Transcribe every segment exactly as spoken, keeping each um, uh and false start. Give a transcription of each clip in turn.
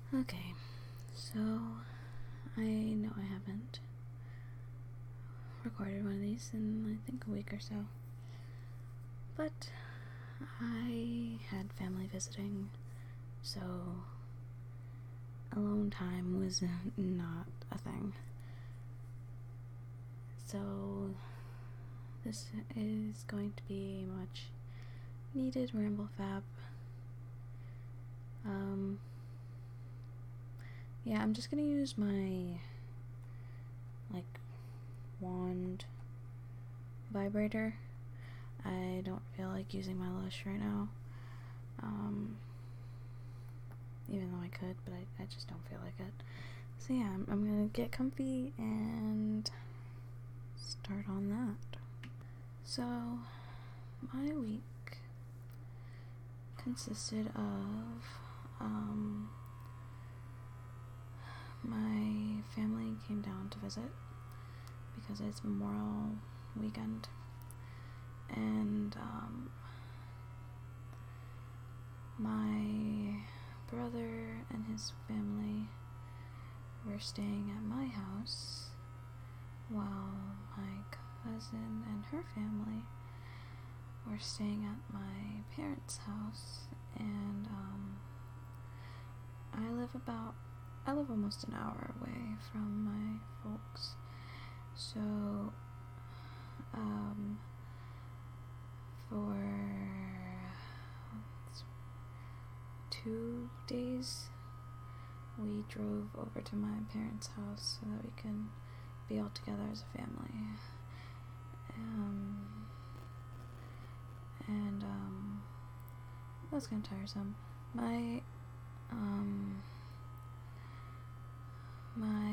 Okay, so I know I haven't recorded one of these in I think a week or so, but I had family visiting, so alone time was not a thing. So this is going to be a much needed ramble fab. Um, yeah, I'm just gonna use my like wand vibrator. I don't feel like using my Lush right now. Um, even though I could, but I, I just don't feel like it. So yeah, I'm, I'm gonna get comfy and start on that. So, my week consisted of, um, my family came down to visit because it's Memorial Weekend, and, um, my brother and his family were staying at my house while my cousin and her family were staying at my parents' house. And um, I live about I live almost an hour away from my folks, so um, for two days we drove over to my parents' house so that we can be all together as a family. Um, and, um, that was kind of tiresome. My, um, my,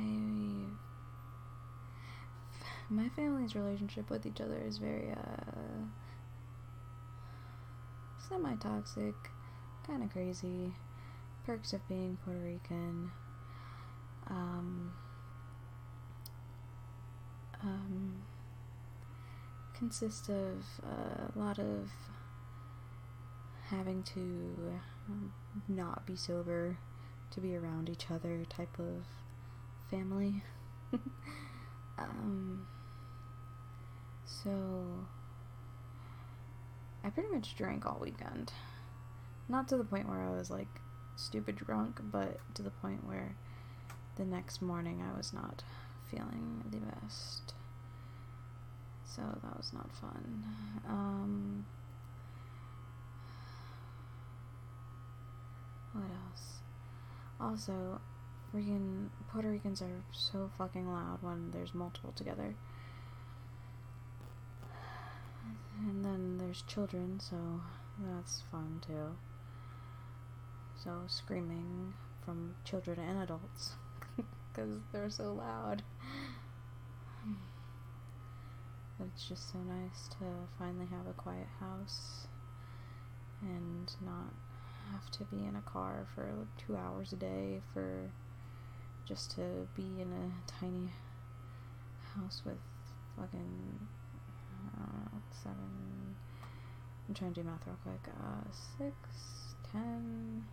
my family's relationship with each other is very, uh, semi-toxic, kind of crazy. Perks of being Puerto Rican. Um, um, consist of uh, a lot of having to um, not be sober to be around each other type of family. um, so I pretty much drank all weekend. Not to the point where I was like stupid drunk, but to the point where the next morning I was not feeling the best. So that was not fun. Um, what else? Also, freaking Puerto Ricans are so fucking loud when there's multiple together. And then there's children, so that's fun too. So screaming from children and adults because they're so loud. But it's just so nice to finally have a quiet house and not have to be in a car for like two hours a day for just to be in a tiny house with fucking, I don't know, seven, I'm trying to do math real quick, uh, six, ten,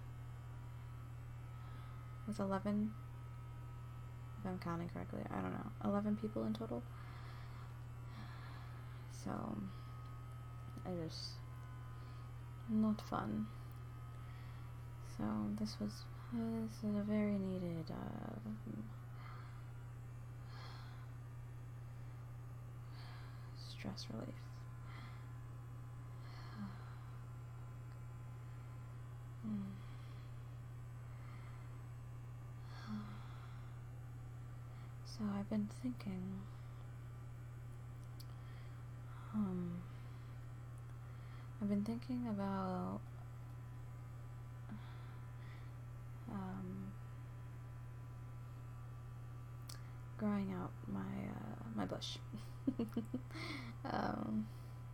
with eleven, if I'm counting correctly, I don't know, eleven people in total. So, it is not fun. So, this was, this is a very needed, uh, stress relief. So, I've been thinking, um, I've been thinking about, um, growing out my, uh, my bush. um,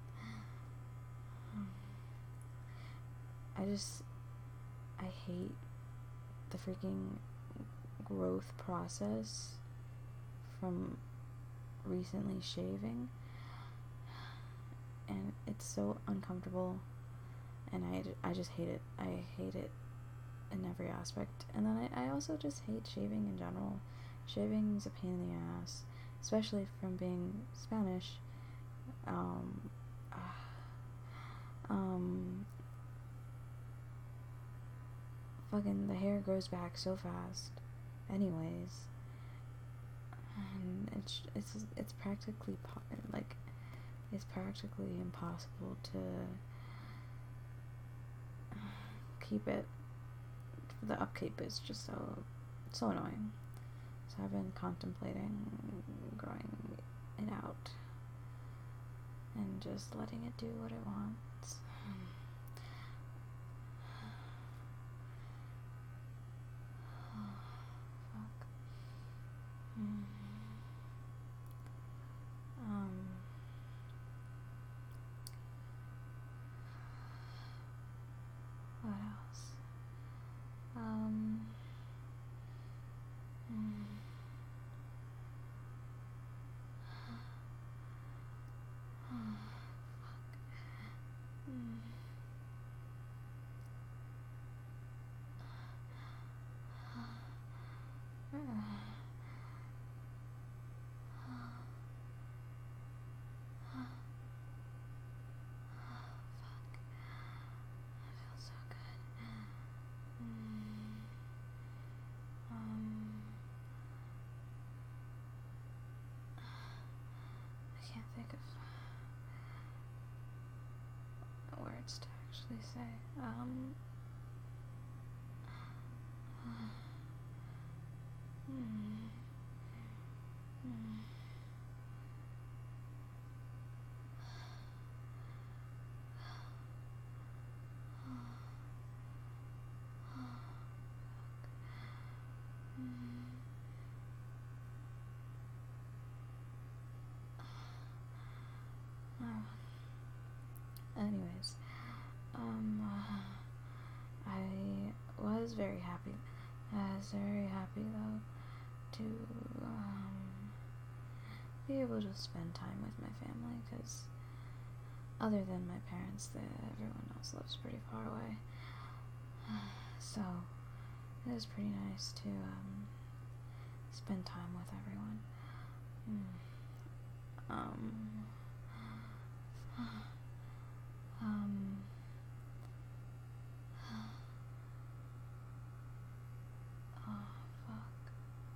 I just, I hate the freaking growth process from recently shaving, and it's so uncomfortable, and I, I just hate it. I hate it in every aspect. And then I, I also just hate shaving in general. Shaving's a pain in the ass, especially from being Spanish. Um, um, fucking the hair grows back so fast, anyways, and it's it's it's practically po- like it's practically impossible to keep it. The upkeep is just so so annoying. So I've been contemplating growing it out and just letting it do what it wants. Fuck. Mm. Um. What else? Um. Mm. Words to actually say. Um. Hmm. Hmm. Anyways, um, uh, I was very happy. I was very happy though to um, be able to spend time with my family, because other than my parents, the, everyone else lives pretty far away. So it was pretty nice to um, spend time with everyone. Mm. Um. Um. Oh, fuck.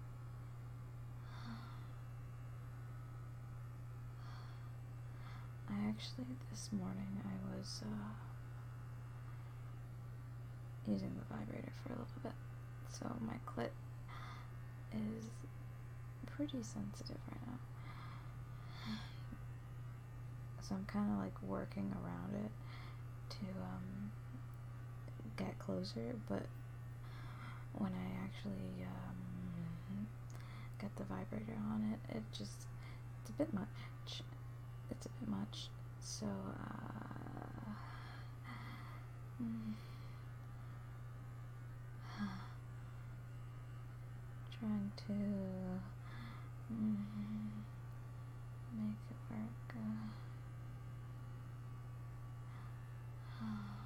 I actually, this morning, I was, uh, using the vibrator for a little bit. So my clit is pretty sensitive right now. So I'm kind of like working around it to, um, get closer, but when I actually, um, get the vibrator on it, it just, it's a bit much. It's a bit much. So, uh, mm, trying to mm, make it work. Uh,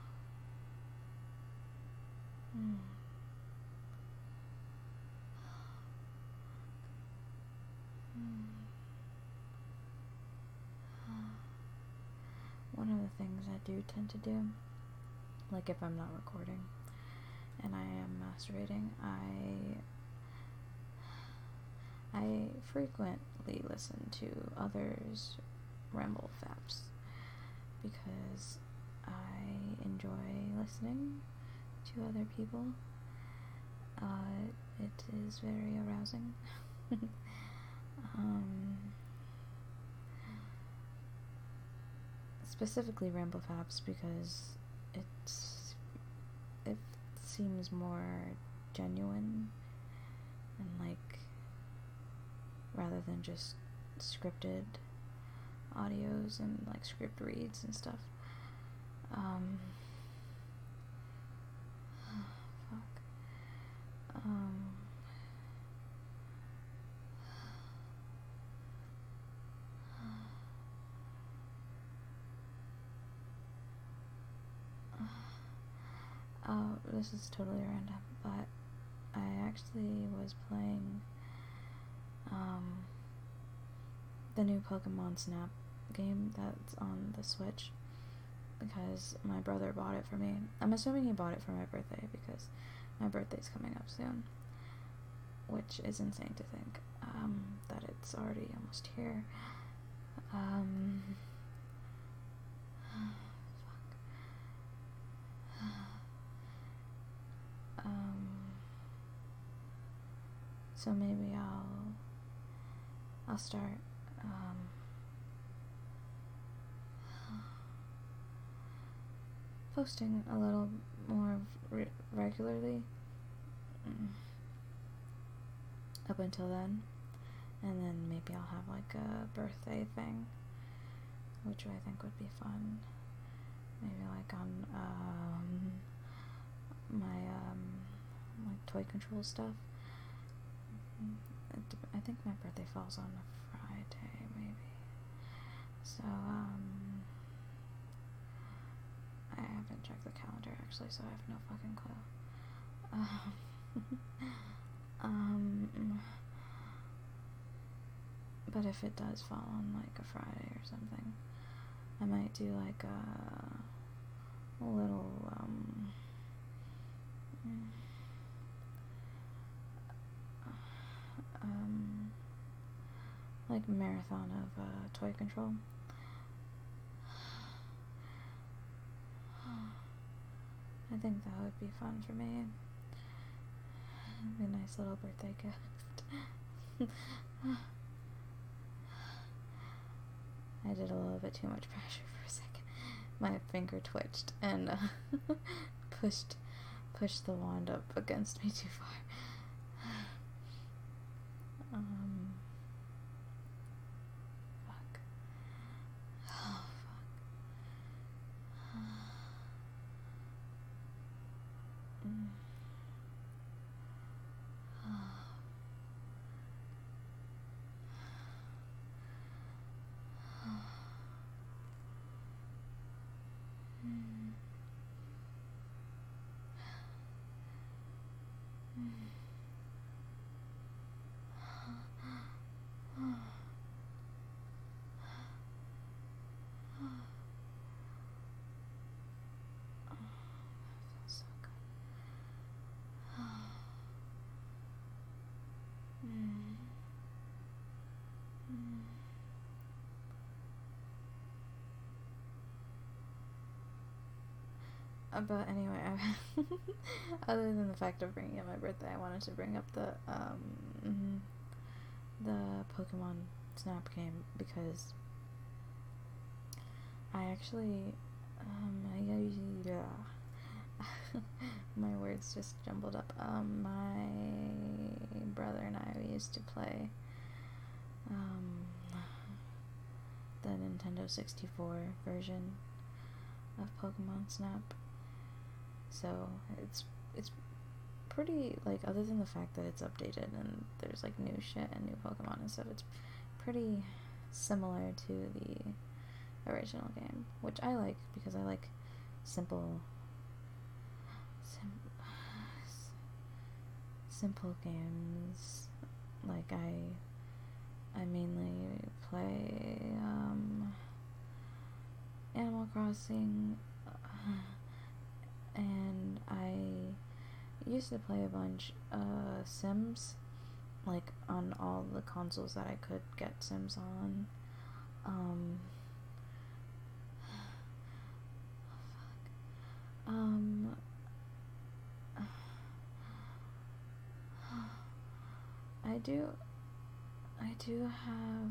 mm. One of the things I do tend to do, like if I'm not recording and I am masturbating, I I frequently listen to others' ramble faps because I enjoy listening to other people. Uh, it is very arousing. um, specifically ramble faps because it's it seems more genuine and like rather than just scripted audios and like script reads and stuff. Um, fuck. Um, uh, this is totally random, but I actually was playing um, the new Pokemon Snap game that's on the Switch because my brother bought it for me. I'm assuming he bought it for my birthday because my birthday's coming up soon, which is insane to think um, that it's already almost here. Um, fuck. um, so maybe I'll I'll start um, posting a little more re- regularly mm. up until then, and then maybe I'll have like a birthday thing, which I think would be fun. Maybe like on um, my um, like toy control stuff. I think my birthday falls on a Friday, maybe. So um, I haven't checked the calendar actually, so I have no fucking clue. Um, um, but if it does fall on like a Friday or something, I might do like a, a little um, um, like marathon of uh, toy control. I think that would be fun for me. It'd be a nice little birthday gift. I did a little bit too much pressure for a second. My finger twitched and uh, pushed pushed the wand up against me too far. Um, fuck. Oh, fuck. mm. Uh, but anyway, I other than the fact of bringing up my birthday, I wanted to bring up the um the Pokemon Snap game because I actually um I, yeah my words just jumbled up. Um, my brother and I we used to play um the Nintendo sixty-four version of Pokemon Snap. So it's it's pretty, like, other than the fact that it's updated and there's like new shit and new Pokemon and stuff, it's pretty similar to the original game, which I like because I like simple sim- simple games. Like I I mainly play um Animal Crossing, uh, and I used to play a bunch uh Sims, like on all the consoles that I could get Sims on. Um oh, fuck. Um I do I do have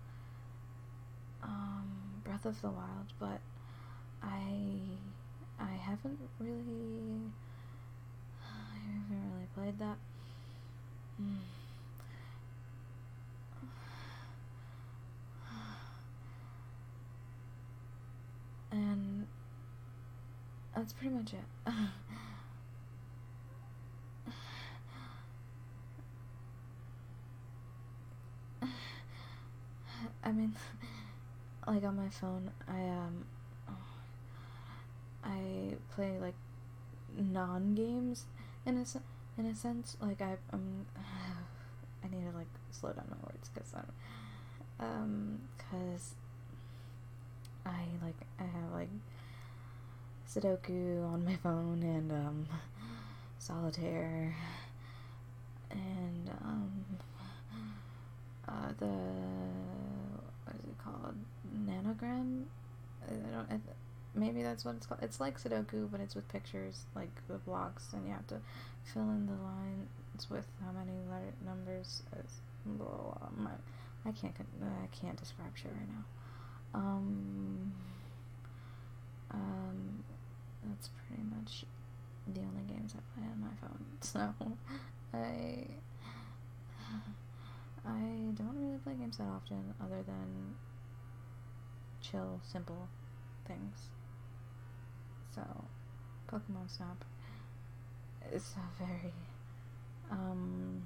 um Breath of the Wild, but I I haven't really I haven't really played that. Mm. And that's pretty much it. I mean, like on my phone, I um, I play like non-games in a, in a sense. Like, I, um, I need to, like, slow down my words, because I'm, um, because I, like, I have, like, Sudoku on my phone, and, um, Solitaire, and, um, uh, the, what is it called, Nanogram? I don't, I, maybe that's what it's called. It's like Sudoku, but it's with pictures, like, the blocks, and you have to fill in the lines with how many letter numbers is, blah, blah, blah. My, I can't, I can't describe shit right now. Um, um, that's pretty much the only games I play on my phone, so, I, I don't really play games that often, other than chill, simple things. So, Pokemon Snap is a very, um,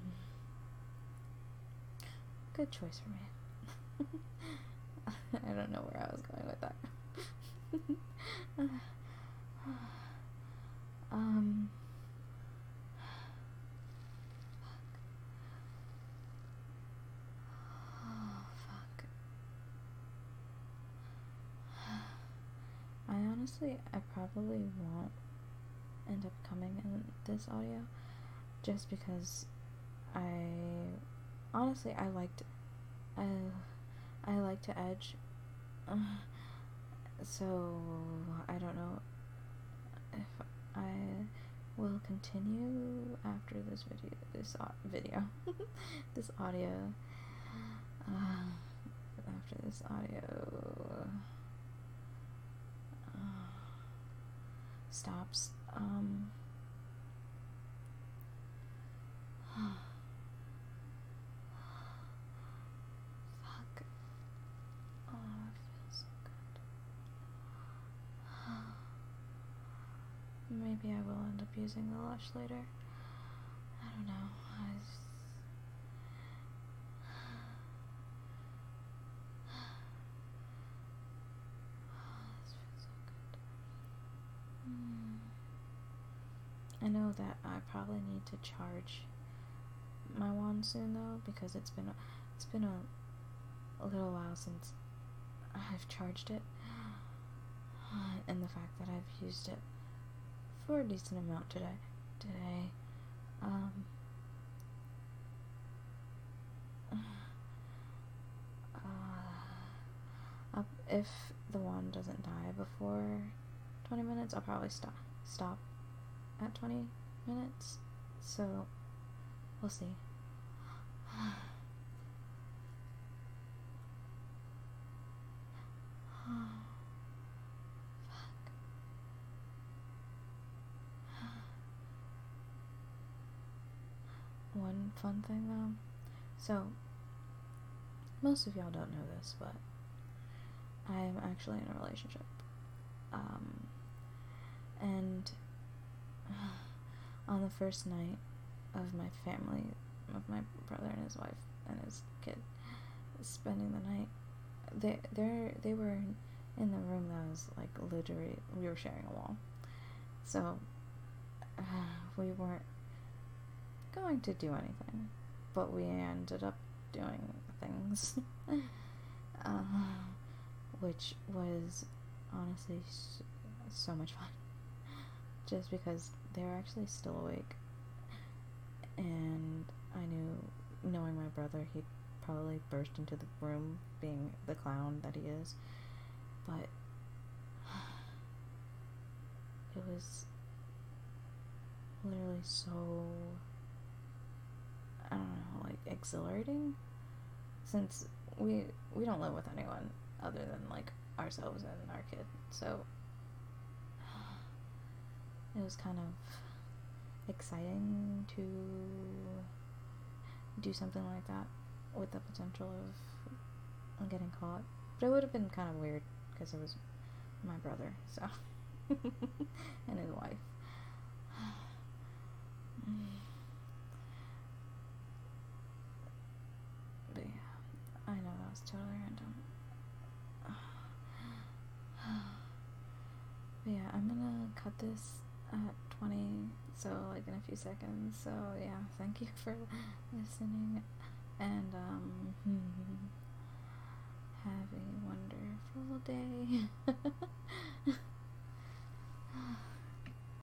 good choice for me. I don't know where I was going with that. um, oh, fuck. I honestly, I probably won't end up coming in this audio, just because I, honestly, I liked, I, I like to edge, uh, so I don't know if I will continue after this video, this au- video, this audio, uh, after this audio, uh, stops, um, fuck, oh, it feels so good. Maybe I will end up using the Lush later. I don't know. I just... This feels so good. Mm. I know that I probably need to charge my wand soon, though, because it's been a, it's been a, a little while since I've charged it, and the fact that I've used it for a decent amount today, today, um, uh, if the wand doesn't die before twenty minutes, I'll probably stop, stop at twenty minutes, so, we'll see. One fun thing, though, so, most of y'all don't know this, but I'm actually in a relationship, um, and on the first night of my family, of my brother and his wife and his kid spending the night, they they they were in the room that was, like, literally, we were sharing a wall, so, uh, we weren't going to do anything, but we ended up doing things, uh, which was honestly so, so much fun, just because they were actually still awake, and I knew, knowing my brother, he'd probably burst into the room being the clown that he is, but it was literally so, I don't know, like, exhilarating, since we we don't live with anyone other than, like, ourselves and our kid, so it was kind of exciting to do something like that with the potential of getting caught, but it would have been kind of weird because it was my brother, so and his wife. But yeah, I know that was totally random. But yeah, I'm gonna cut this at twenty, so like in a few seconds. So yeah, thank you for listening, and um, have a wonderful day.